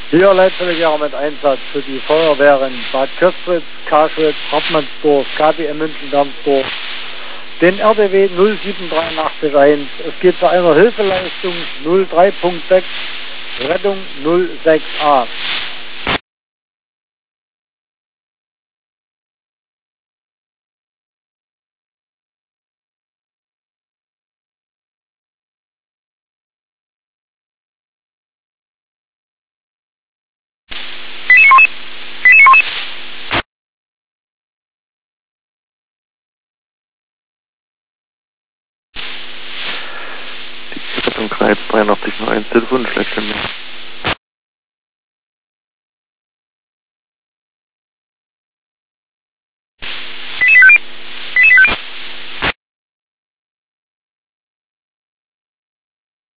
Hier Leitverleger mit Einsatz für die Feuerwehren Bad Köstritz, Karschwitz, Hartmannsdorf, KBM München-Darmsdorf, den RDW 07381. Es geht zu einer Hilfeleistung 03.6, Rettung 06a. Die Rettung Kreis 8301, Telefon schlägt mir.